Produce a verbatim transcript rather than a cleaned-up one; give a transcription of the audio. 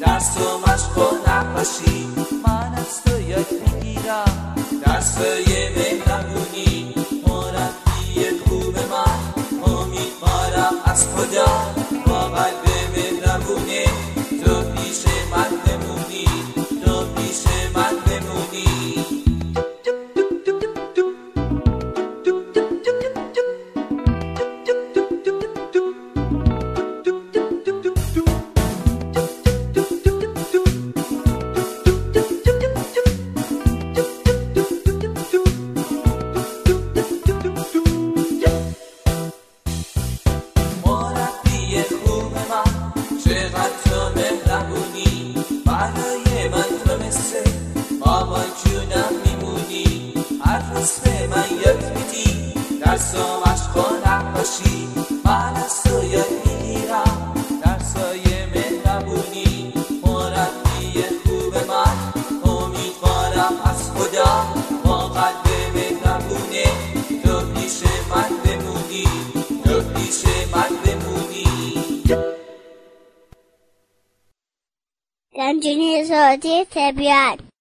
درس و مشق و نقاشی من از تو یاد میگیرم. درسای مهربونی مربی خوب من، امیدوارم از خدا با قلب مهربونه تو پیش من بمونی، تو پیش من بمونی. چقدر تو مهربونی، برای من تو مثل بابا جونم میمونی. هر روز به من یاد میدی درس و مشق و نقاشی من از تو یاد میگیرم. درسای مهربونی مربی خوب من، امیدوارم از خدا با قلب مهربونه تو پیش من بمونی، تو پیش من بمونی. دنجونی زادی طبیعت